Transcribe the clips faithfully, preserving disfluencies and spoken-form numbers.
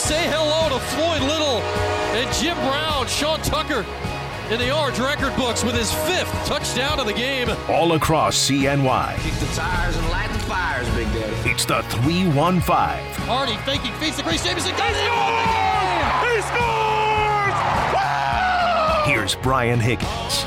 say hello to Floyd Little and Jim Brown. Sean Tucker in the Orange record books with his fifth touchdown of the game. All across C N Y. Kick the tires and light the fires, Big Daddy. It's the three one five. Hardy faking, feeds the Grace Jameson. He scores! He scores! Woo! Here's Brian Higgins.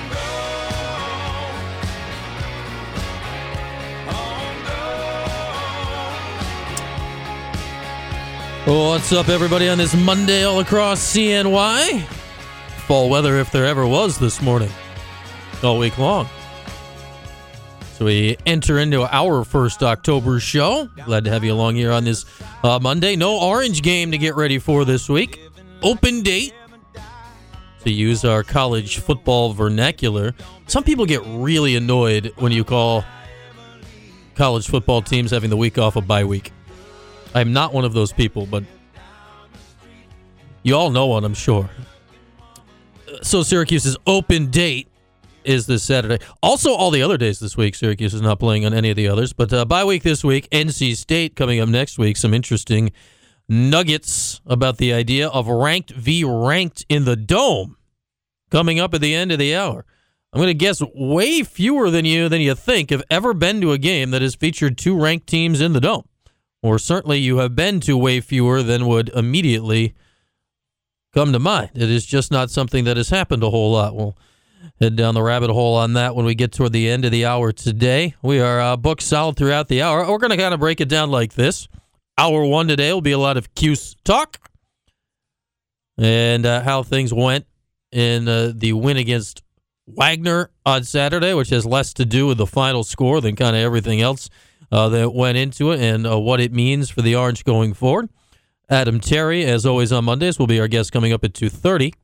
What's up, everybody, on this Monday all across C N Y? Fall weather, if there ever was, this morning. All week long. So we enter into our first October show. Glad to have you along here on this uh, Monday. No Orange game to get ready for this week. Open date, to use our college football vernacular. Some people get really annoyed when you call college football teams having the week off a bye week. I'm not one of those people, but you all know one, I'm sure. So Syracuse's open date is this Saturday. Also, all the other days this week, Syracuse is not playing on any of the others. But uh, bye week this week, N C State coming up next week. Some interesting nuggets about the idea of ranked v. ranked in the Dome coming up at the end of the hour. I'm going to guess way fewer than you than you think have ever been to a game that has featured two ranked teams in the Dome. Or certainly you have been to way fewer than would immediately come to mind. It is just not something that has happened a whole lot. We'll head down the rabbit hole on that when we get toward the end of the hour today. We are uh, booked solid throughout the hour. We're going to kind of break it down like this. Hour one today will be a lot of Cuse talk and uh, how things went in uh, the win against Wagner on Saturday, which has less to do with the final score than kind of everything else Uh, that went into it and uh, what it means for the Orange going forward. Adam Terry, as always on Mondays, will be our guest coming up at two thirty.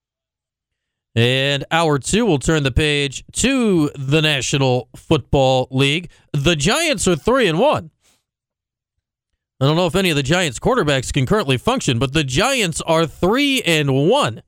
And hour two, we'll turn the page to the National Football League. The Giants are three and one. I don't know if any of the Giants quarterbacks can currently function, but the Giants are three and one.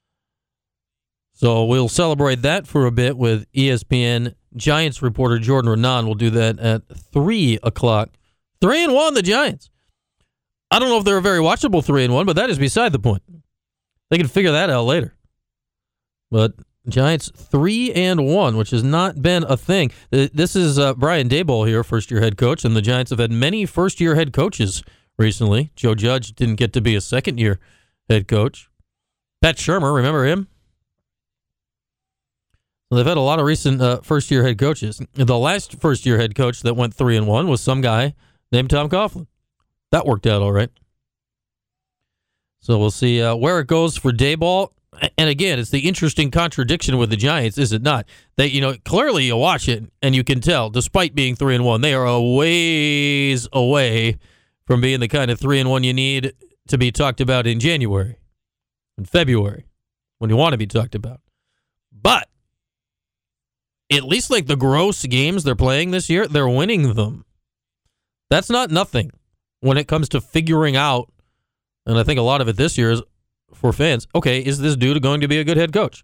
So we'll celebrate that for a bit with E S P N Giants reporter Jordan Renan. Will do that at three o'clock. Three and one, the Giants. I don't know if they're a very watchable three and one, but that is beside the point. They can figure that out later. But Giants three and one, which has not been a thing. This is uh, Brian Daboll here, first-year head coach, and the Giants have had many first-year head coaches recently. Joe Judge didn't get to be a second-year head coach. Pat Shurmur, remember him? Well, they've had a lot of recent uh, first-year head coaches. The last first-year head coach that went three and one was some guy named Tom Coughlin. That worked out all right. So we'll see uh, where it goes for Daboll. And again, it's the interesting contradiction with the Giants, is it not? They, you know, clearly you watch it and you can tell, despite being three and one, they are a ways away from being the kind of three and one you need to be talked about in January, in February, when you want to be talked about. But at least like the gross games they're playing this year, they're winning them. That's not nothing when it comes to figuring out, and I think a lot of it this year is for fans, okay, is this dude going to be a good head coach?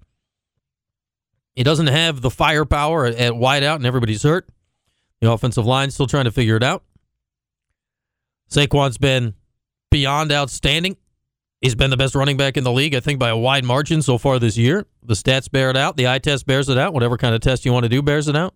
He doesn't have the firepower at, at wideout and everybody's hurt. The offensive line's still trying to figure it out. Saquon's been beyond outstanding. He's been the best running back in the league, I think, by a wide margin so far this year. The stats bear it out. The eye test bears it out. Whatever kind of test you want to do bears it out.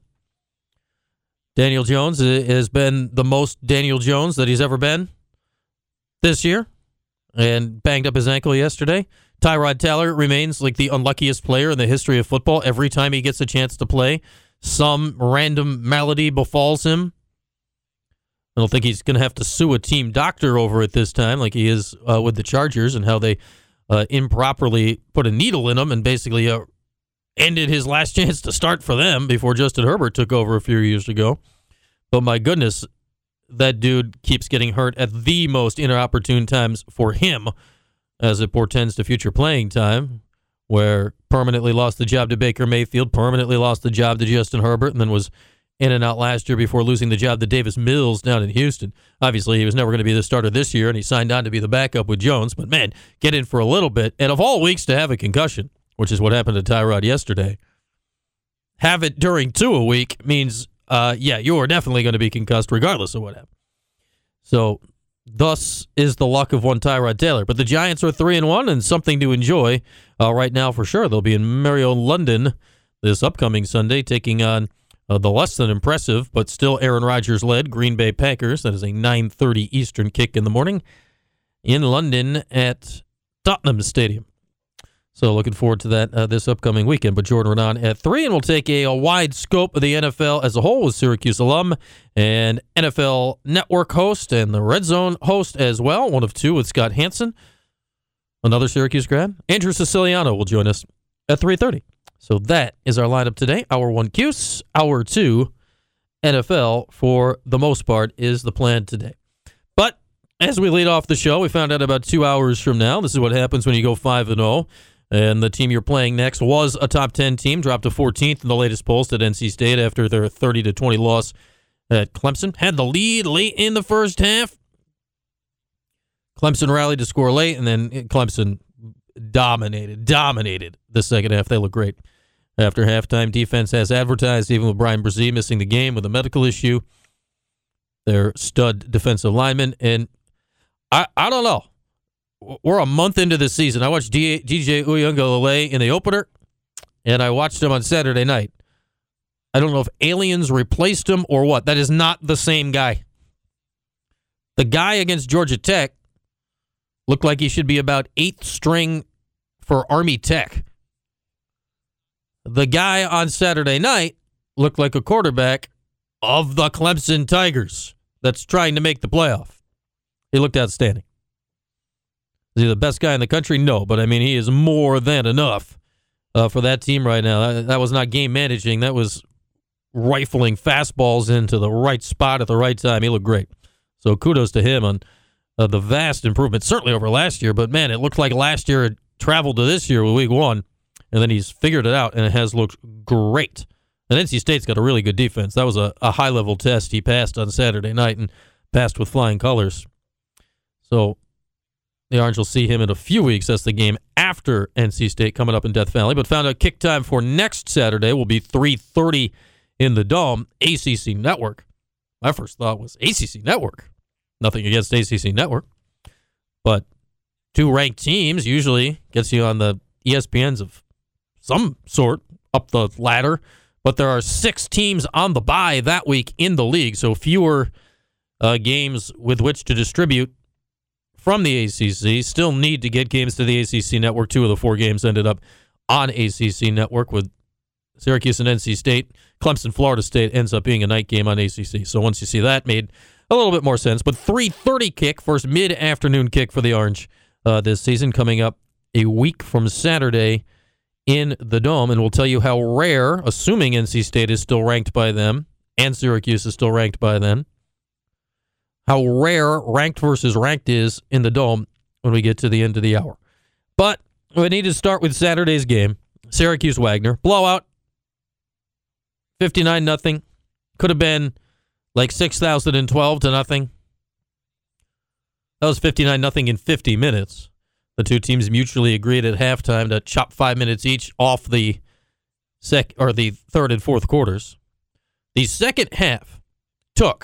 Daniel Jones has been the most Daniel Jones that he's ever been this year and banged up his ankle yesterday. Tyrod Taylor remains like the unluckiest player in the history of football. Every time he gets a chance to play, some random malady befalls him. I don't think he's going to have to sue a team doctor over it this time like he is uh, with the Chargers and how they uh, improperly put a needle in him and basically uh, ended his last chance to start for them before Justin Herbert took over a few years ago. But my goodness, that dude keeps getting hurt at the most inopportune times for him as it portends to future playing time, where permanently lost the job to Baker Mayfield, permanently lost the job to Justin Herbert, and then was in and out last year before losing the job to Davis Mills down in Houston. Obviously, he was never going to be the starter this year, and he signed on to be the backup with Jones. But, man, get in for a little bit. And of all weeks to have a concussion, which is what happened to Tyrod yesterday, have it during two a week means, uh, yeah, you are definitely going to be concussed regardless of what happened. So thus is the luck of one Tyrod Taylor. But the Giants are three and one, and something to enjoy uh, right now for sure. They'll be in Mario, London this upcoming Sunday, taking on uh, the less than impressive, but still Aaron Rodgers-led Green Bay Packers. That is a nine thirty Eastern kick in the morning in London at Tottenham Stadium. So looking forward to that uh, this upcoming weekend. But Jordan Renan at three, and we'll take a, a wide scope of the N F L as a whole with Syracuse alum and N F L Network host and the Red Zone host as well, one of two with Scott Hansen, another Syracuse grad. Andrew Siciliano will join us at three thirty. So that is our lineup today. Hour one Cuse, hour two N F L for the most part is the plan today. But as we lead off the show, we found out about two hours from now. This is what happens when you go five and oh. And the team you're playing next was a top ten team, dropped to fourteenth in the latest polls at N C State after their thirty to twenty loss at Clemson. Had the lead late in the first half. Clemson rallied to score late, and then Clemson dominated, dominated the second half. They look great. After halftime, defense has advertised, even with Brian Brzee missing the game with a medical issue, their stud defensive lineman. And I, I don't know. We're a month into the season. I watched D J Uyunglele in the opener, and I watched him on Saturday night. I don't know if aliens replaced him or what. That is not the same guy. The guy against Georgia Tech looked like he should be about eighth string for Army Tech. The guy on Saturday night looked like a quarterback of the Clemson Tigers that's trying to make the playoff. He looked outstanding. Is he the best guy in the country? No, but I mean, he is more than enough uh, for that team right now. That, that was not game managing. That was rifling fastballs into the right spot at the right time. He looked great. So kudos to him on uh, the vast improvement, certainly over last year. But, man, it looked like last year had traveled to this year with week one, and then he's figured it out, and it has looked great. And N C State's got a really good defense. That was a, a high-level test he passed on Saturday night and passed with flying colors. So the Orange will see him in a few weeks. That's the game after N C State coming up in Death Valley. But found out kick time for next Saturday will be three thirty in the Dome, A C C Network. My first thought was A C C Network. Nothing against A C C Network. But two ranked teams usually gets you on the E S P Ns of some sort up the ladder. But there are six teams on the bye that week in the league, so fewer uh, games with which to distribute from the A C C. Still need to get games to the A C C Network. Two of the four games ended up on A C C Network with Syracuse and N C State. Clemson, Florida State ends up being a night game on A C C. So once you see that, made a little bit more sense. But three thirty kick, first mid-afternoon kick for the Orange uh, this season, coming up a week from Saturday in the Dome. And we'll tell you how rare, assuming N C State is still ranked by them, and Syracuse is still ranked by them, how rare ranked versus ranked is in the Dome when we get to the end of the hour. But we need to start with Saturday's game. Syracuse-Wagner. Blowout. fifty-nine nothing. Could have been like six thousand twelve to nothing. That was fifty-nine nothing in fifty minutes. The two teams mutually agreed at halftime to chop five minutes each off the sec or the third and fourth quarters. The second half took,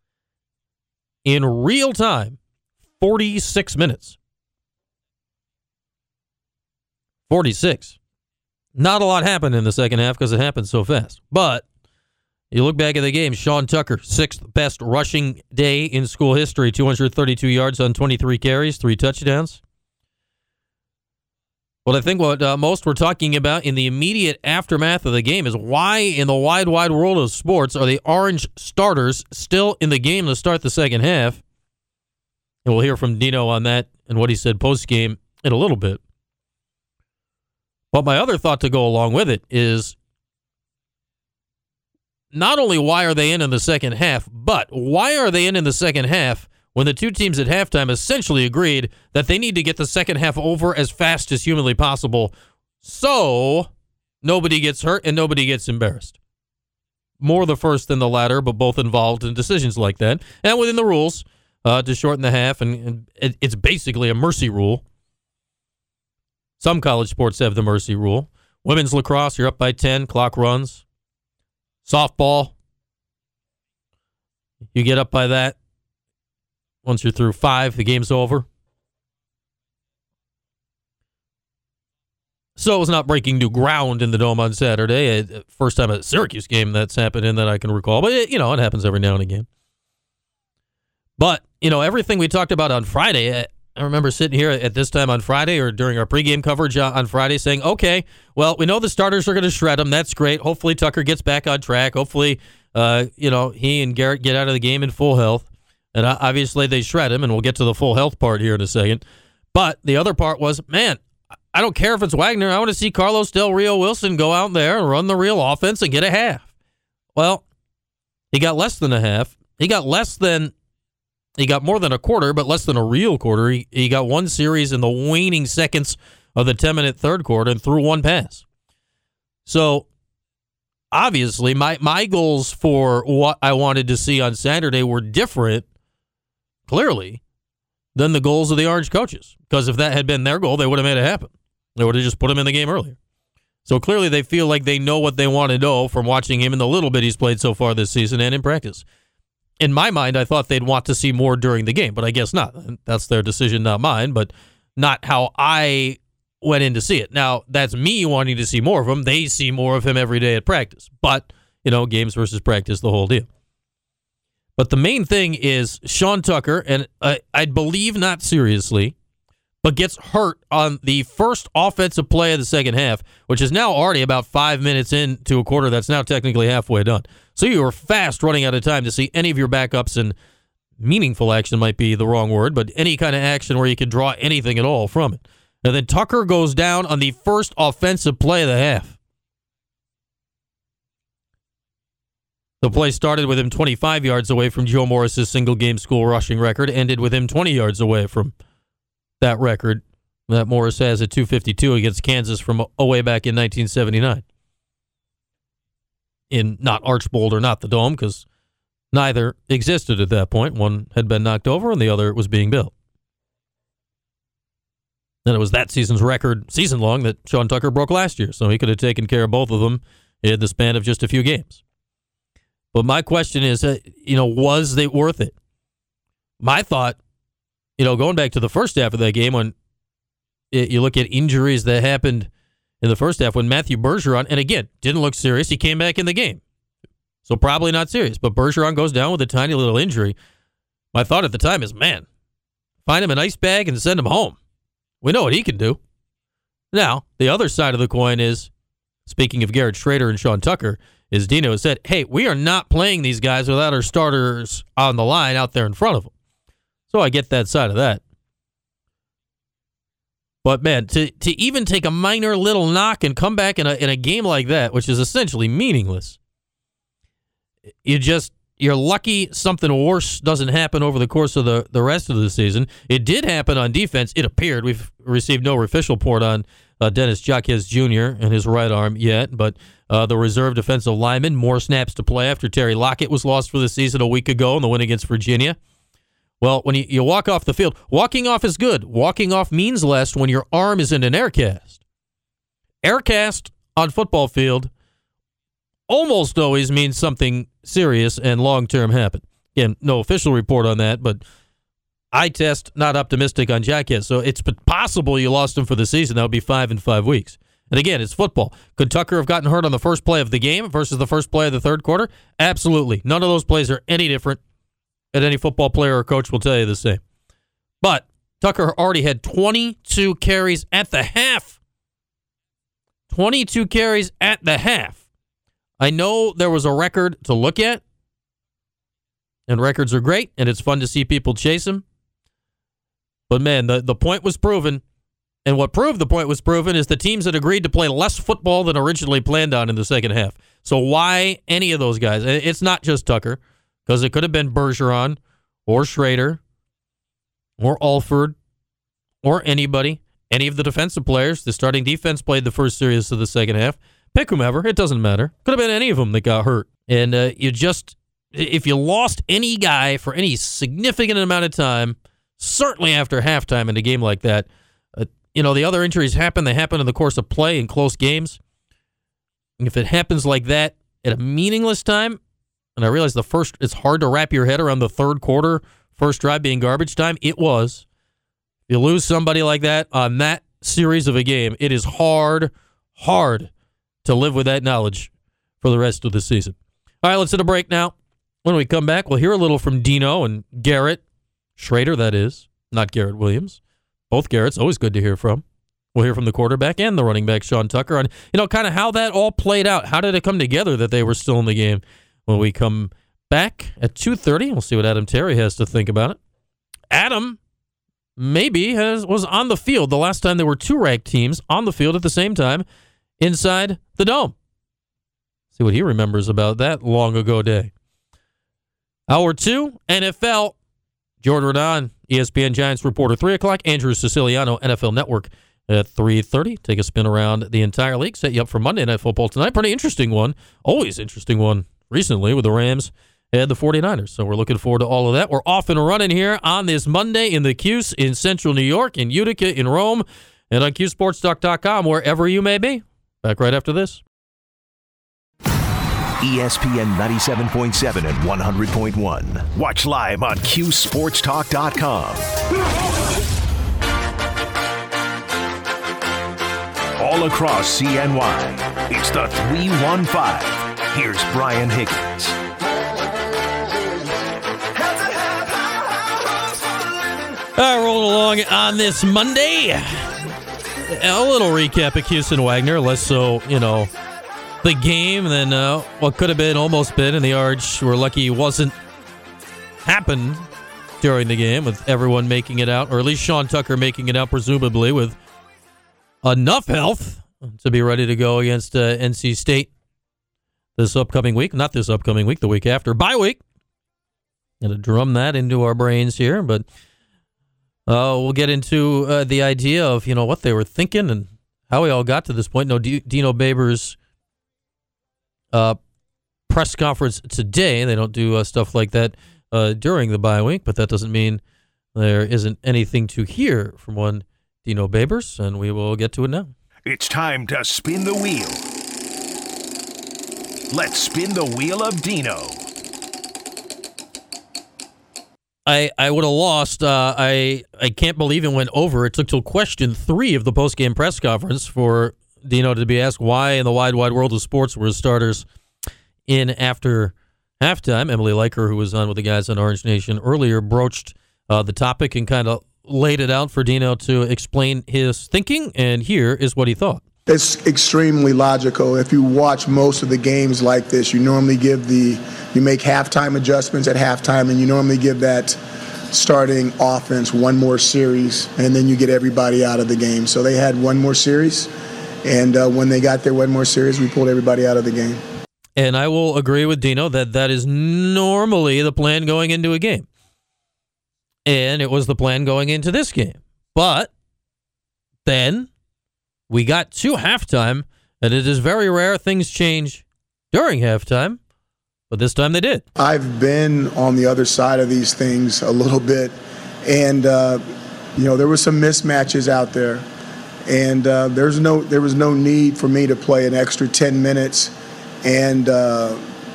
in real time, forty-six minutes. forty-six. Not a lot happened in the second half because it happened so fast. But you look back at the game, Sean Tucker, sixth best rushing day in school history, two hundred thirty-two yards on twenty-three carries, three touchdowns. Well, I think what uh, most were talking about in the immediate aftermath of the game is why in the wide, wide world of sports are the Orange starters still in the game to start the second half? And we'll hear from Dino on that and what he said post-game in a little bit. But my other thought to go along with it is not only why are they in in the second half, but why are they in in the second half when the two teams at halftime essentially agreed that they need to get the second half over as fast as humanly possible so nobody gets hurt and nobody gets embarrassed. More the first than the latter, but both involved in decisions like that. And within the rules uh, to shorten the half, and, and it, it's basically a mercy rule. Some college sports have the mercy rule. Women's lacrosse, you're up by ten, clock runs. Softball, you get up by that. Once you're through five, the game's over. So it was not breaking new ground in the Dome on Saturday. First time at a Syracuse game that's happened in that I can recall. But, it, you know, it happens every now and again. But, you know, everything we talked about on Friday, I remember sitting here at this time on Friday or during our pregame coverage on Friday saying, okay, well, we know the starters are going to shred them. That's great. Hopefully Tucker gets back on track. Hopefully, uh, you know, he and Garrett get out of the game in full health. And obviously they shred him, and we'll get to the full health part here in a second. But the other part was, man, I don't care if it's Wagner. I want to see Carlos Del Rio Wilson go out there and run the real offense and get a half. Well, he got less than a half. He got less than, he got more than a quarter, but less than a real quarter. He, he got one series in the waning seconds of the ten-minute third quarter and threw one pass. So, obviously, my, my goals for what I wanted to see on Saturday were different, clearly, than the goals of the Orange coaches. Because if that had been their goal, they would have made it happen. They would have just put him in the game earlier. So clearly they feel like they know what they want to know from watching him in the little bit he's played so far this season and in practice. In my mind, I thought they'd want to see more during the game, but I guess not. That's their decision, not mine, but not how I went in to see it. Now, that's me wanting to see more of him. They see more of him every day at practice. But, you know, games versus practice, the whole deal. But the main thing is Sean Tucker, and I, I believe not seriously, but gets hurt on the first offensive play of the second half, which is now already about five minutes into a quarter that's now technically halfway done. So you were fast running out of time to see any of your backups, and meaningful action might be the wrong word, but any kind of action where you could draw anything at all from it. And then Tucker goes down on the first offensive play of the half. The play started with him twenty-five yards away from Joe Morris's single-game school rushing record, ended with him twenty yards away from that record that Morris has at two fifty-two against Kansas from way back in nineteen seventy-nine. In not Archbold or not the Dome, because neither existed at that point. One had been knocked over and the other was being built. And it was that season's record, season long, that Sean Tucker broke last year, so he could have taken care of both of them in the span of just a few games. But my question is, uh, you know, was it worth it? My thought, you know, going back to the first half of that game, when it, you look at injuries that happened in the first half, when Matthew Bergeron, and again, didn't look serious, he came back in the game. So probably not serious, but Bergeron goes down with a tiny little injury. My thought at the time is, man, find him an ice bag and send him home. We know what he can do. Now, the other side of the coin is, speaking of Garrett Schrader and Sean Tucker, is Dino has said, hey, we are not playing these guys without our starters on the line out there in front of them. So I get that side of that. But, man, to to even take a minor little knock and come back in a in a game like that, which is essentially meaningless, you just, you're lucky something worse doesn't happen over the course of the, the rest of the season. It did happen on defense. It appeared. We've received no official report on uh, Dennis Jaquez Junior and his right arm yet, but uh, the reserve defensive lineman, more snaps to play after Terry Lockett was lost for the season a week ago in the win against Virginia. Well, when you, you walk off the field, walking off is good. Walking off means less when your arm is in an air cast. Air cast on football field almost always means something serious and long-term happen. Again, no official report on that, but eye test, not optimistic on Jaquez. So it's possible you lost him for the season. That would be five in five weeks. And again, it's football. Could Tucker have gotten hurt on the first play of the game versus the first play of the third quarter? Absolutely. None of those plays are any different. And any football player or coach will tell you the same. But Tucker already had twenty-two carries at the half. twenty-two carries at the half. I know there was a record to look at, and records are great, and it's fun to see people chase them. But, man, the, the point was proven, and what proved the point was proven is the teams that agreed to play less football than originally planned on in the second half. So why any of those guys? It's not just Tucker, because it could have been Bergeron or Schrader or Alford or anybody, any of the defensive players. The starting defense played the first series of the second half. Pick whomever. It doesn't matter. Could have been any of them that got hurt. And uh, you just, if you lost any guy for any significant amount of time, certainly after halftime in a game like that, uh, you know, the other injuries happen. They happen in the course of play in close games. And if it happens like that at a meaningless time, and I realize the first, it's hard to wrap your head around the third quarter first drive being garbage time? It was. If you lose somebody like that on that series of a game, it is hard, hard to live with that knowledge for the rest of the season. All right, let's hit a break now. When we come back, we'll hear a little from Dino and Garrett Schrader, that is, not Garrett Williams. Both Garretts, always good to hear from. We'll hear from the quarterback and the running back, Sean Tucker, on, you know, kind of how that all played out. How did it come together that they were still in the game? When we come back at two thirty, we'll see what Adam Terry has to think about it. Adam maybe has was on the field the last time there were two ranked teams on the field at the same time inside the Dome. See what he remembers about that long ago day. Hour two, N F L. Jordan Rodon, E S P N Giants reporter, three o'clock. Andrew Siciliano, N F L Network at three thirty. Take a spin around the entire league. Set you up for Monday Night Football tonight. Pretty interesting one. Always interesting one recently with the Rams and the 49ers. So we're looking forward to all of that. We're off and running here on this Monday in the Cuse in Central New York, in Utica, in Rome, and on Q Sports Talk dot com, wherever you may be. Back right after this. E S P N ninety-seven point seven and one hundred point one. Watch live on Q Sports Talk dot com. All across C N Y, it's the three one five. Here's Brian Higgins. All right, rolling along on this Monday. A little recap of Houston Wagner, less so, you know, the game than uh, what could have been, almost been, in the Arch. We're lucky it wasn't happened during the game with everyone making it out, or at least Sean Tucker making it out, presumably, with enough health to be ready to go against uh, N C State this upcoming week. Not this upcoming week, the week after. Bye week. Going to drum that into our brains here, but uh, we'll get into uh, the idea of, you know, what they were thinking and how we all got to this point. No, D- Dino Babers' uh, press conference today. They don't do uh, stuff like that uh, during the bye week, but that doesn't mean there isn't anything to hear from one Dino Babers, and we will get to it now. It's time to spin the wheel. Let's spin the wheel of Dino. I, I would have lost. Uh, I I can't believe it went over. It took till question three of the postgame press conference for Dino to be asked why in the wide, wide world of sports were his starters in after halftime. Emily Leiker, who was on with the guys on Orange Nation earlier, broached uh, the topic and kind of laid it out for Dino to explain his thinking, and here is what he thought. It's extremely logical. If you watch most of the games like this, you normally give the, you make halftime adjustments at halftime, and you normally give that starting offense one more series, and then you get everybody out of the game. So they had one more series, and uh, when they got their one more series, we pulled everybody out of the game. And I will agree with Dino that that is normally the plan going into a game. And it was the plan going into this game. But then we got to halftime, and it is very rare things change during halftime, but this time they did. I've been on the other side of these things a little bit, and uh, you know, there were some mismatches out there, and uh, there's no there was no need for me to play an extra ten minutes and uh,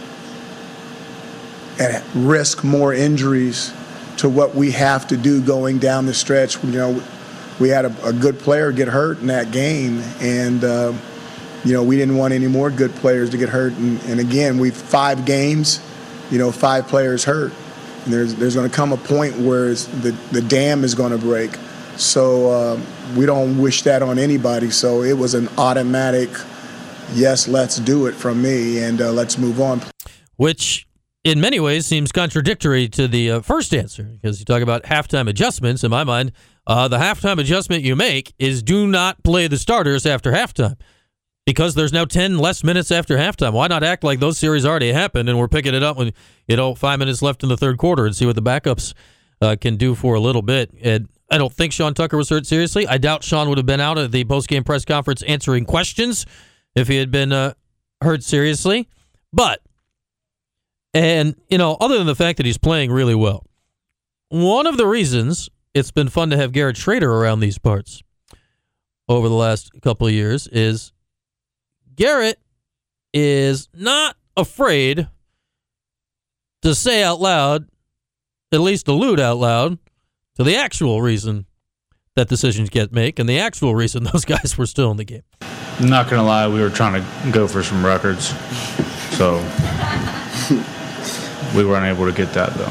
and risk more injuries to what we have to do going down the stretch. You know, we had a, a good player get hurt in that game, and uh, you know, we didn't want any more good players to get hurt. And, and again, we five games, you know, five players hurt. And there's there's going to come a point where it's the the dam is going to break. So uh, we don't wish that on anybody. So it was an automatic, yes, let's do it from me, and uh, let's move on. Which, in many ways, seems contradictory to the uh, first answer, because you talk about halftime adjustments. In my mind, uh, the halftime adjustment you make is do not play the starters after halftime, because there's now ten less minutes after halftime. Why not act like those series already happened and we're picking it up when, you know, five minutes left in the third quarter and see what the backups uh, can do for a little bit. And I don't think Sean Tucker was hurt seriously. I doubt Sean would have been out at the postgame press conference answering questions if he had been uh, hurt seriously. But And, you know, other than the fact that he's playing really well, one of the reasons it's been fun to have Garrett Schrader around these parts over the last couple of years is Garrett is not afraid to say out loud at least allude out loud to the actual reason that decisions get made and the actual reason those guys were still in the game. I'm not going to lie, we were trying to go for some records, so we weren't able to get that, though.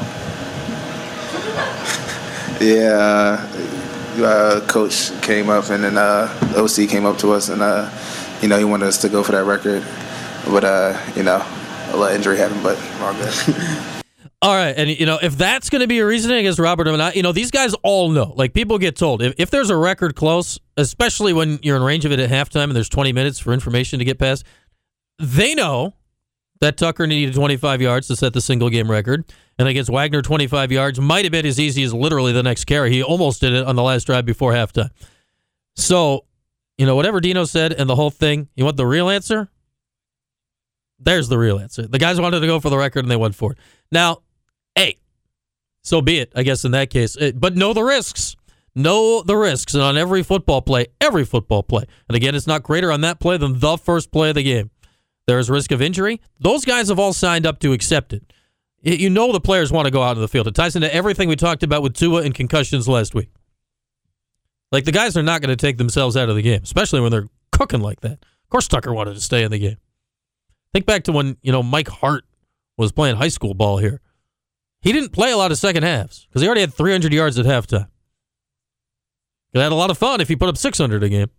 Yeah, uh, uh, Coach came up, and then uh, O C came up to us, and, uh, you know, he wanted us to go for that record. But, uh, you know, a little injury happened, but all good. All right, and, you know, if that's going to be a reasoning against Robert and I, you know, these guys all know. Like, people get told, if, if there's a record close, especially when you're in range of it at halftime and there's twenty minutes for information to get past, they know that Tucker needed twenty-five yards to set the single-game record. And against Wagner, twenty-five yards might have been as easy as literally the next carry. He almost did it on the last drive before halftime. So, you know, whatever Dino said and the whole thing, you want the real answer? There's the real answer. The guys wanted to go for the record, and they went for it. Now, hey, so be it, I guess, in that case. But know the risks. Know the risks. And on every football play, every football play, and again, it's not greater on that play than the first play of the game. There is risk of injury. Those guys have all signed up to accept it. You know the players want to go out on the field. It ties into everything we talked about with Tua and concussions last week. Like, the guys are not going to take themselves out of the game, especially when they're cooking like that. Of course Tucker wanted to stay in the game. Think back to when, you know, Mike Hart was playing high school ball here. He didn't play a lot of second halves because he already had three hundred yards at halftime. He had a lot of fun if he put up six hundred a game.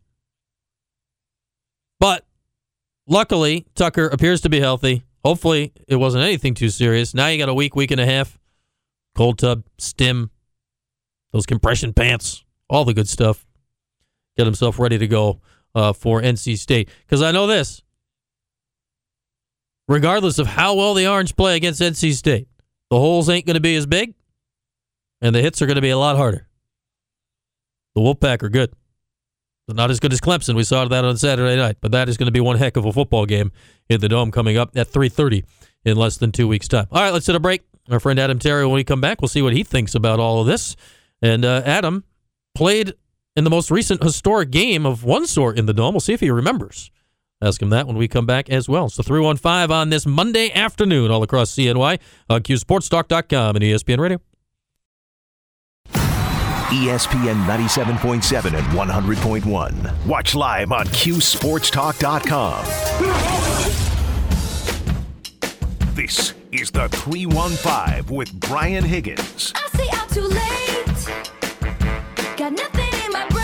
But luckily, Tucker appears to be healthy. Hopefully, it wasn't anything too serious. Now you got a week, week and a half. Cold tub, stim, those compression pants, all the good stuff. Get himself ready to go uh, for N C State. Because I know this. Regardless of how well the Orange play against N C State, the holes ain't going to be as big, and the hits are going to be a lot harder. The Wolfpack are good. They're not as good as Clemson. We saw that on Saturday night, but that is going to be one heck of a football game in the Dome coming up at three thirty in less than two weeks' time. All right, let's hit a break. Our friend Adam Terry, when we come back, we'll see what he thinks about all of this. And uh, Adam played in the most recent historic game of one sort in the Dome. We'll see if he remembers. Ask him that when we come back as well. It's the three one five on this Monday afternoon all across C N Y, on Q Sports Talk dot com and E S P N Radio. E S P N ninety-seven point seven and one hundred point one. Watch live on Q Sports Talk dot com. This is the three one five with Brian Higgins. I say I'm too late. Got nothing in my brain.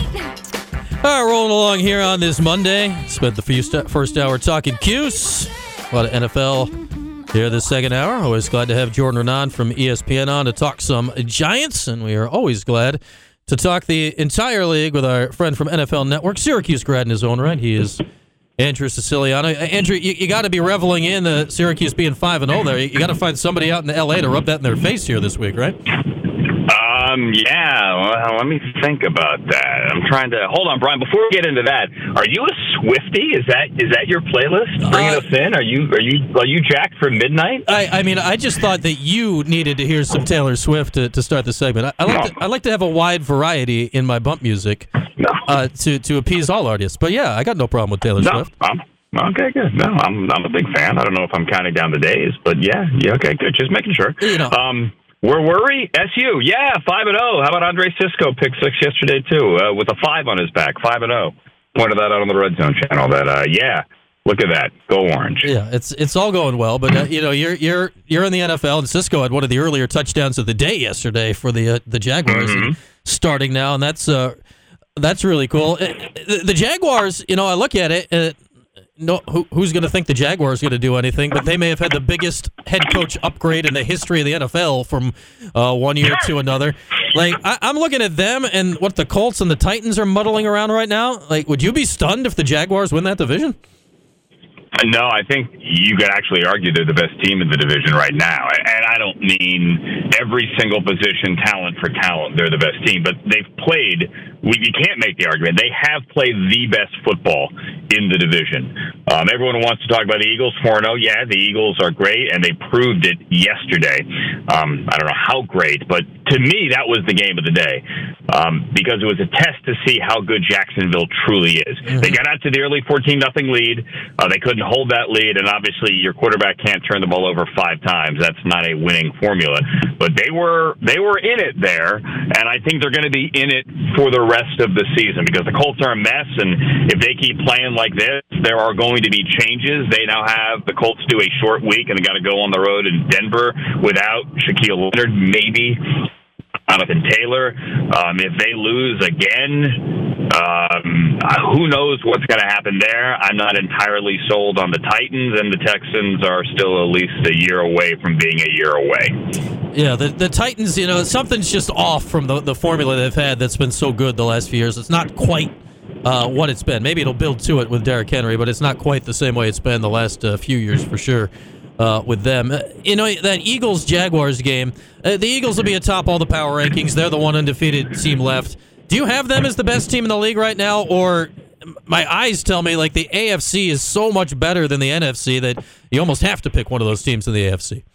All right, rolling along here on this Monday. Spent the st- first hour talking Q's. A lot of N F L here this second hour. Always glad to have Jordan Renan from E S P N on to talk some Giants. And we are always glad to talk the entire league with our friend from N F L Network, Syracuse grad in his own right. He is Andrew Siciliano. Andrew, you, you got to be reveling in the Syracuse being five and oh there. You, you got to find somebody out in L A to rub that in their face here this week, right? Um, yeah, well, let me think about that. I'm trying to hold on, Brian. Before we get into that, are you a Swiftie? Is that is that your playlist? Bringing uh, us in? Are you are you are you jacked for midnight? I, I mean, I just thought that you needed to hear some Taylor Swift to, to start the segment. I, I like no. to, I like to have a wide variety in my bump music no. uh, to to appease all artists. But yeah, I got no problem with Taylor no, Swift. I'm, okay, good. No, I'm I'm a big fan. I don't know if I'm counting down the days, but yeah, yeah, okay, good. Just making sure. You know. Um. Where were we? S U, yeah, five and zero. How about Andre Cisco pick six yesterday too, uh, with a five on his back, five and zero. Pointed that out on the Red Zone channel. That uh, yeah, look at that, go Orange. Yeah, it's it's all going well, but uh, you know you're you're you're in the N F L, and Cisco had one of the earlier touchdowns of the day yesterday for the uh, the Jaguars, mm-hmm. and starting now, and that's uh that's really cool. The, the Jaguars, you know, I look at it. Uh, No, who, who's going to think the Jaguars going to do anything? But they may have had the biggest head coach upgrade in the history of the N F L from uh, one year to another. Like, I, I'm looking at them and what the Colts and the Titans are muddling around right now. Like, would you be stunned if the Jaguars win that division? No, I think you could actually argue they're the best team in the division right now. And I don't mean every single position, talent for talent, they're the best team. But they've played, you can't make the argument, they have played the best football in the division. Um, everyone wants to talk about the Eagles four and oh. Yeah, the Eagles are great, and they proved it yesterday. Um, I don't know how great, but to me, that was the game of the day. um, because it was a test to see how good Jacksonville truly is. Mm-hmm. They got out to the early fourteen nothing lead. Uh, they couldn't hold that lead, and obviously your quarterback can't turn the ball over five times. That's not a winning formula. But they were they were in it there, and I think they're going to be in it for the rest of the season because the Colts are a mess, and if they keep playing like this, there are going to be changes. They now have the Colts do a short week, and they got to go on the road in Denver without Shaquille Leonard, maybe Jonathan Taylor. Um, if they lose again, um, who knows what's going to happen there? I'm not entirely sold on the Titans, and the Texans are still at least a year away from being a year away. Yeah, the the Titans, you know, something's just off from the, the formula they've had that's been so good the last few years. It's not quite uh, what it's been. Maybe it'll build to it with Derrick Henry, but it's not quite the same way it's been the last uh, few years for sure. Uh, with them. Uh, you know, that Eagles-Jaguars game, uh, the Eagles will be atop all the power rankings. They're the one undefeated team left. Do you have them as the best team in the league right now, or my eyes tell me like the A F C is so much better than the N F C that you almost have to pick one of those teams in the A F C?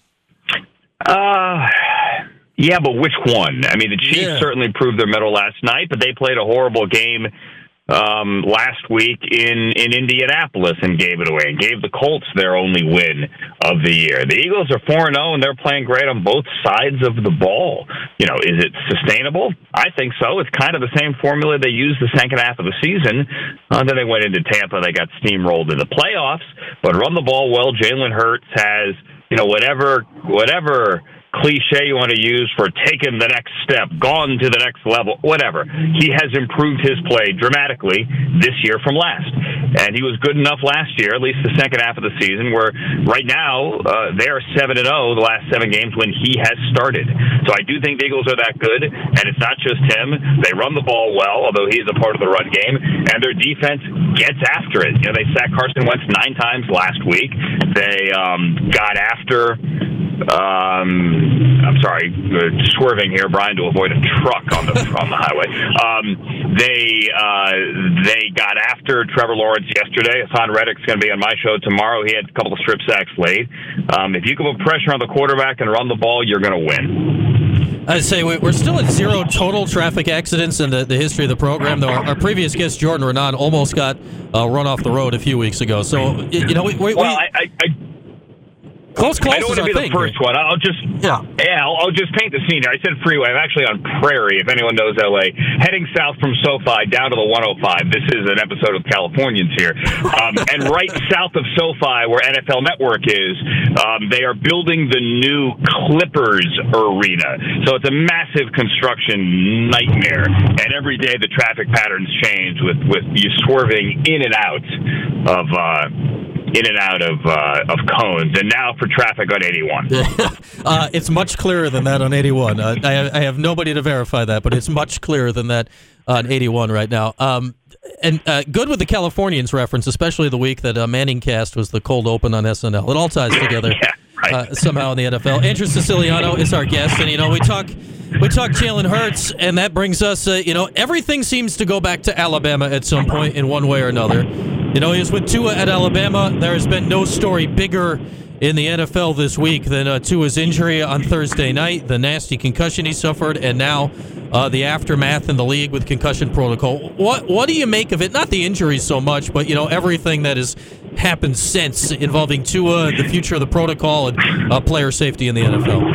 Uh, yeah, but which one? I mean, the Chiefs yeah. certainly proved their mettle last night, but they played a horrible game Um, last week in, in Indianapolis and gave it away and gave the Colts their only win of the year. The Eagles are four and oh, and they're playing great on both sides of the ball. You know, is it sustainable? I think so. It's kind of the same formula they used the second half of the season. Uh, then they went into Tampa. They got steamrolled in the playoffs, but run the ball well. Jalen Hurts has, you know, whatever whatever cliche you want to use for taking the next step, gone to the next level, whatever. He has improved his play dramatically this year from last. And he was good enough last year, at least the second half of the season, where right now uh, they are seven and oh the last seven games when he has started. So I do think the Eagles are that good, and it's not just him. They run the ball well, although he's a part of the run game, and their defense gets after it. You know, they sacked Carson Wentz nine times last week. They um, got after Um, I'm sorry, uh, swerving here, Brian, to avoid a truck on the on the highway. Um, they uh, they got after Trevor Lawrence yesterday. Hassan Reddick's going to be on my show tomorrow. He had a couple of strip sacks late. Um, if you can put pressure on the quarterback and run the ball, you're going to win. I'd say we're still at zero total traffic accidents in the, the history of the program, though our, our previous guest, Jordan Renan, almost got uh, run off the road a few weeks ago. So, you know, we... we well, I... I, I Close, close I don't want to be thing, the first right? one. I'll just yeah, yeah I'll, I'll just paint the scene here. I said freeway. I'm actually on Prairie, if anyone knows L A. Heading south from SoFi down to the one oh five. This is an episode of Californians here. Um, and right south of SoFi, where N F L Network is, um, they are building the new Clippers arena. So it's a massive construction nightmare. And every day the traffic patterns change with, with you swerving in and out of... Uh, in and out of uh, of cones, and now for traffic on eighty-one. uh, it's much clearer than that on eighty-one. Uh, I, I have nobody to verify that, but it's much clearer than that on eighty-one right now. Um, and uh, good with the Californians reference, especially the week that uh, Manning Cast was the cold open on S N L. It all ties together yeah, right. uh, somehow in the N F L. Andrew Siciliano is our guest, and you know we talk we talk Jalen Hurts, and that brings us, uh, you know, everything seems to go back to Alabama at some point in one way or another. You know, he was with Tua at Alabama. There has been no story bigger in the N F L this week than uh, Tua's injury on Thursday night, the nasty concussion he suffered, and now uh, the aftermath in the league with concussion protocol. What what do you make of it? Not the injuries so much, but, you know, everything that has happened since involving Tua, the future of the protocol, and uh, player safety in the N F L.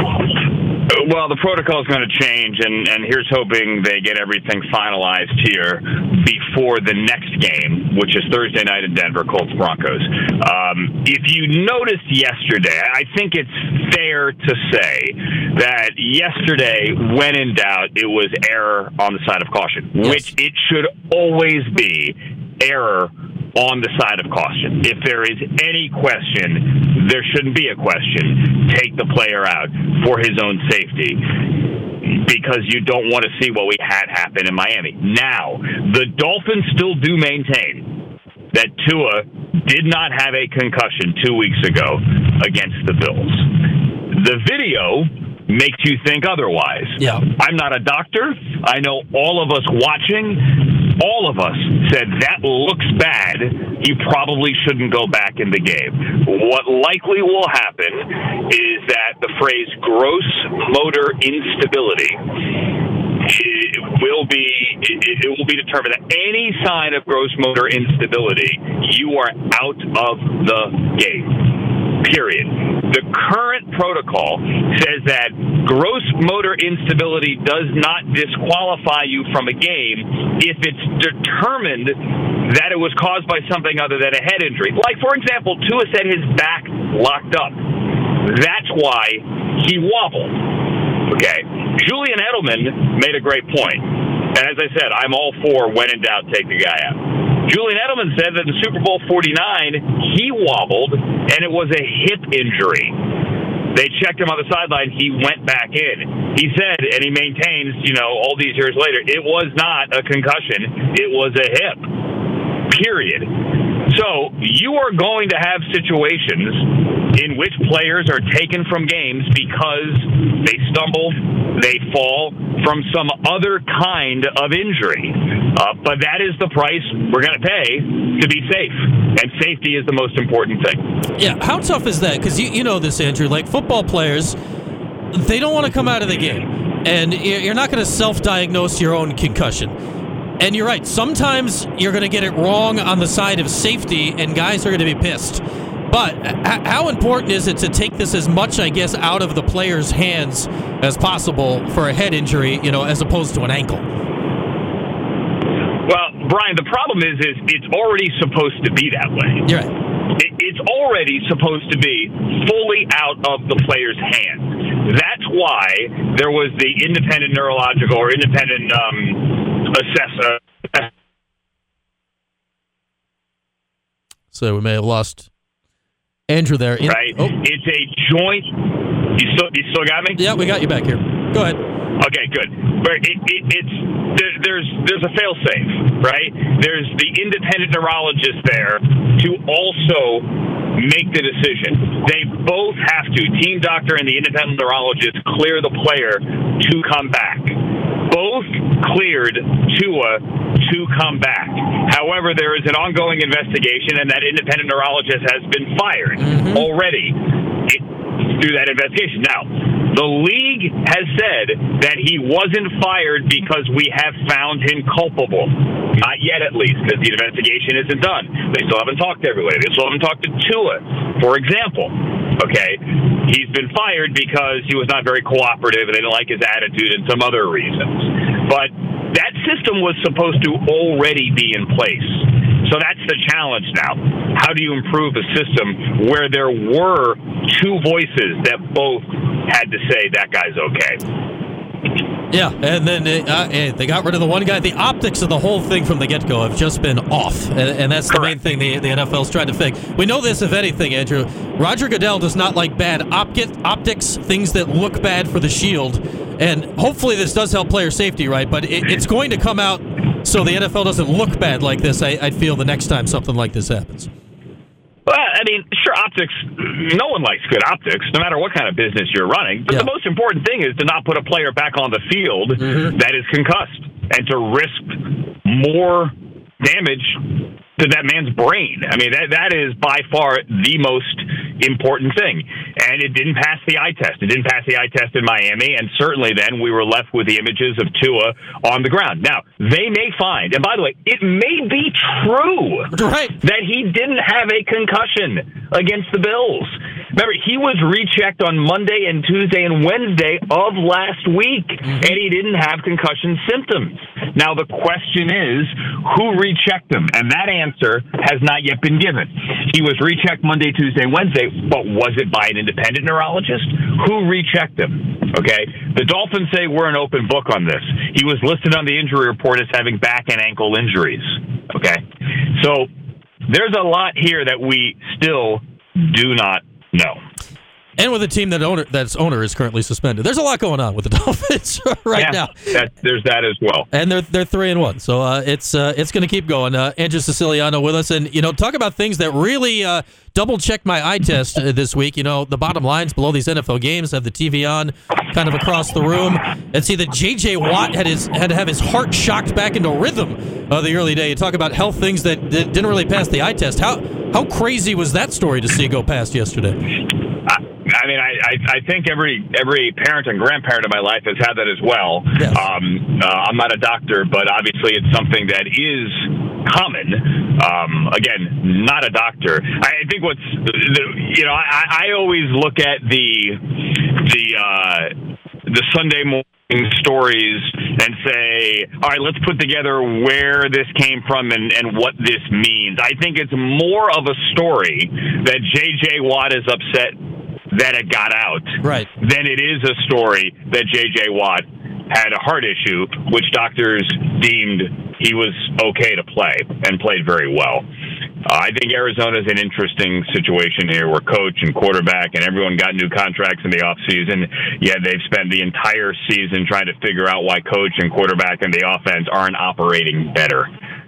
Well, the protocol is going to change, and, and here's hoping they get everything finalized here before the next game, which is Thursday night in Denver, Colts Broncos. Um, if you noticed yesterday, I think it's fair to say that yesterday, when in doubt, it was error on the side of caution, yes. Which it should always be error on the side of caution. If there is any question, there shouldn't be a question. Take the player out for his own safety, because you don't want to see what we had happen in Miami. Now, the Dolphins still do maintain that Tua did not have a concussion two weeks ago against the Bills. The video makes you think otherwise. Yeah. I'm not a doctor. I know all of us watching, all of us said that looks bad. He probably shouldn't go back in the game. What likely will happen is that the phrase gross motor instability it will be it, it will be determined that any sign of gross motor instability, you are out of the game. Period. The current protocol says that gross motor instability does not disqualify you from a game if it's determined that it was caused by something other than a head injury. Like, for example, Tua said his back locked up. That's why he wobbled. Okay. Julian Edelman made a great point. And as I said, I'm all for when in doubt, take the guy out. Julian Edelman said that in Super Bowl forty-nine, he wobbled, and it was a hip injury. They checked him on the sideline. He went back in. He said, and he maintains, you know, all these years later, it was not a concussion. It was a hip. Period. So you are going to have situations in which players are taken from games because they stumble, they fall from some other kind of injury. Uh, but that is the price we're going to pay to be safe. And safety is the most important thing. Yeah, how tough is that? Because you, you know this, Andrew. Like, football players, they don't want to come out of the game. And you're not going to self-diagnose your own concussion. And you're right. Sometimes you're going to get it wrong on the side of safety, and guys are going to be pissed. But how important is it to take this as much, I guess, out of the player's hands as possible for a head injury, you know, as opposed to an ankle? Well, Brian, the problem is, is it's already supposed to be that way. You're right. It, it's already supposed to be fully out of the player's hands. That's why there was the independent neurological or independent um, assessor. So we may have lost Andrew there. In- right? Oh. It's a joint. You still, you still got me? Yeah, we got you back here. Go ahead. Okay, good. But it, it, it's there, there's there's a fail-safe, right? There's the independent neurologist there to also make the decision. They both have to, team doctor and the independent neurologist, clear the player to come back. Both cleared Tua to come back. However, there is an ongoing investigation, and that independent neurologist has been fired mm-hmm. already it, through that investigation. Now, the league has said that he wasn't fired because we have found him culpable. Not yet, at least, because the investigation isn't done. They still haven't talked to everybody. They still haven't talked to Tua, for example. Okay, he's been fired because he was not very cooperative and they didn't like his attitude and some other reasons. But that system was supposed to already be in place. So that's the challenge now. How do you improve a system where there were two voices that both had to say that guy's okay? Yeah, and then uh, they got rid of the one guy. The optics of the whole thing from the get-go have just been off, and, and that's the main thing the, the N F L's trying to fix. We know this, if anything, Andrew. Roger Goodell does not like bad optic, optics, things that look bad for the shield, and hopefully this does help player safety, right? But it, it's going to come out so the N F L doesn't look bad like this, I, I'd feel, the next time something like this happens. Well, I mean, sure, optics, no one likes good optics, no matter what kind of business you're running. But yeah. the most important thing is to not put a player back on the field mm-hmm. that is concussed and to risk more damage to that man's brain. I mean, that that is by far the most important thing. And it didn't pass the eye test. It didn't pass the eye test in Miami, and certainly then we were left with the images of Tua on the ground. Now, they may find, and by the way, it may be true right. that he didn't have a concussion against the Bills. Remember, he was rechecked on Monday and Tuesday and Wednesday of last week, mm-hmm. and he didn't have concussion symptoms. Now, the question is, who rechecked him? And that answer has not yet been given. He was rechecked Monday, Tuesday, and Wednesday, but was it by an independent neurologist? Who rechecked him? Okay? The Dolphins say we're an open book on this. He was listed on the injury report as having back and ankle injuries. Okay? So there's a lot here that we still do not know. And with a team that owner that's owner is currently suspended. There's a lot going on with the Dolphins right yeah, now. That, there's that as well. And they're they're three and one. So uh, it's uh, it's going to keep going. Uh, Andrew Siciliano with us, and you know, talk about things that really uh, double checked my eye test uh, this week. You know, the bottom lines below these N F L games have the T V on, kind of across the room, and see that J J Watt had his had to have his heart shocked back into rhythm uh, the early day. You talk about health things that d- didn't really pass the eye test. How how crazy was that story to see go past yesterday? I mean, I, I, I think every every parent and grandparent in my life has had that as well. Yes. Um, uh, I'm not a doctor, but obviously it's something that is common. Um, again, not a doctor. I think what's, you know, I, I always look at the the uh, the Sunday morning stories and say, all right, let's put together where this came from and, and what this means. I think it's more of a story that J J. Watt is upset that it got out, right, than it is a story that J J. Watt had a heart issue, which doctors deemed he was okay to play and played very well. Uh, I think Arizona's an interesting situation here where coach and quarterback and everyone got new contracts in the offseason, yet they've spent the entire season trying to figure out why coach and quarterback and the offense aren't operating better.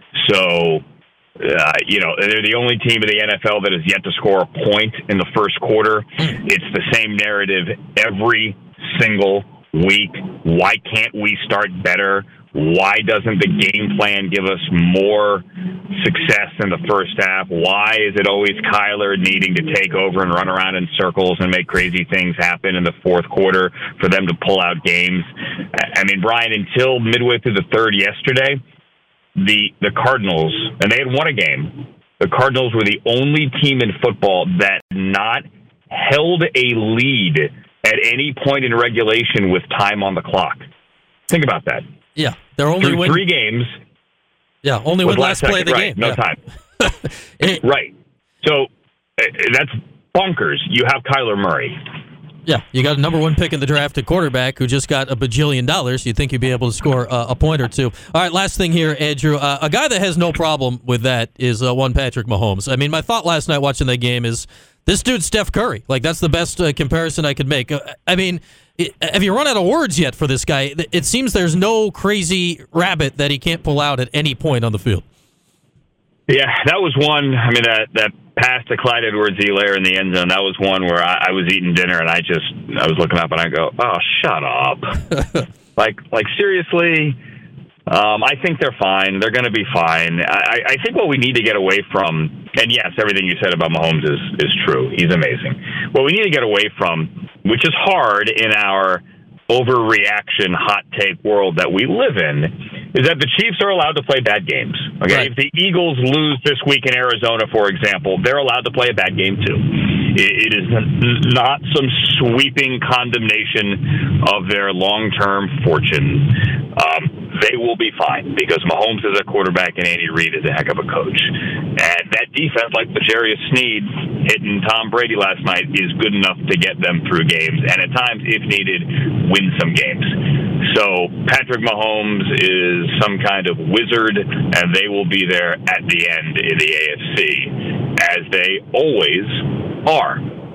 So, uh, you know, they're the only team in the N F L that has yet to score a point in the first quarter. It's the same narrative every single week. Why can't we start better? Why doesn't the game plan give us more success in the first half? Why is it always Kyler needing to take over and run around in circles and make crazy things happen in the fourth quarter for them to pull out games? I mean, Brian, until midway through the third yesterday, the the Cardinals, and they had won a game, the Cardinals were the only team in football that not held a lead at any point in regulation with time on the clock. Think about that. Yeah, they're only Through win. three games. Yeah, only win last play of the right, game. No yeah. time. it, right. So uh, that's bonkers. You have Kyler Murray. Yeah, you got a number one pick in the draft, a quarterback who just got a bajillion dollars. You'd think he'd be able to score uh, a point or two. All right, last thing here, Andrew. Uh, a guy that has no problem with that is uh, one Patrick Mahomes. I mean, my thought last night watching that game is this dude's Steph Curry. Like, that's the best uh, comparison I could make. Uh, I mean, it, have you run out of words yet for this guy? It seems there's no crazy rabbit that he can't pull out at any point on the field. Yeah, that was one. I mean, that that pass to Clyde Edwards-Helaire in the end zone, that was one where I, I was eating dinner and I just, I was looking up and I go, oh, shut up. like, like seriously? Um, I think they're fine. They're going to be fine. I, I think what we need to get away from, and yes, everything you said about Mahomes is, is true. He's amazing. What we need to get away from, which is hard in our overreaction, hot take world that we live in, is that the Chiefs are allowed to play bad games. Okay, right. If the Eagles lose this week in Arizona, for example, they're allowed to play a bad game too. It, it is not some sweeping condemnation of their long-term fortunes. Um, they will be fine because Mahomes is a quarterback and Andy Reid is a heck of a coach. And that defense, like L'Jarius Sneed hitting Tom Brady last night, is good enough to get them through games and at times, if needed, win some games. So Patrick Mahomes is some kind of wizard, and they will be there at the end in the A F C, as they always are.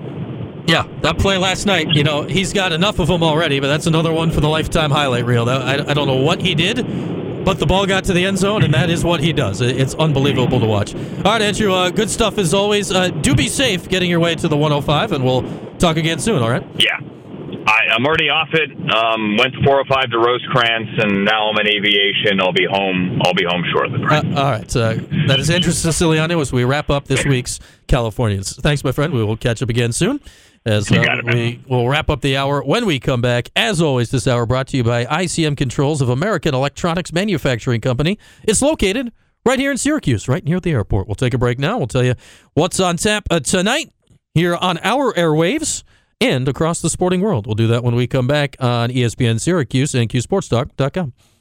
Yeah, that play last night, you know, he's got enough of them already, but that's another one for the lifetime highlight reel. I, I don't know what he did, but the ball got to the end zone, and that is what he does. It's unbelievable to watch. All right, Andrew, uh, good stuff as always. Uh, do be safe getting your way to the one oh five, and we'll talk again soon, all right? Yeah. I, I'm already off it. Um, went four oh five to Rosecrans, and now I'm in aviation. I'll be home. I'll be home shortly. Right? Uh, all right. Uh, that is Andrew Siciliano as we wrap up this week's Californians. Thanks, my friend. We will catch up again soon. As uh, it, we will wrap up the hour when we come back. As always, this hour brought to you by I C M Controls of American Electronics Manufacturing Company. It's located right here in Syracuse, right near the airport. We'll take a break now. We'll tell you what's on tap uh, tonight here on our airwaves and across the sporting world. We'll do that when we come back on E S P N Syracuse and Q Sports Talk dot com.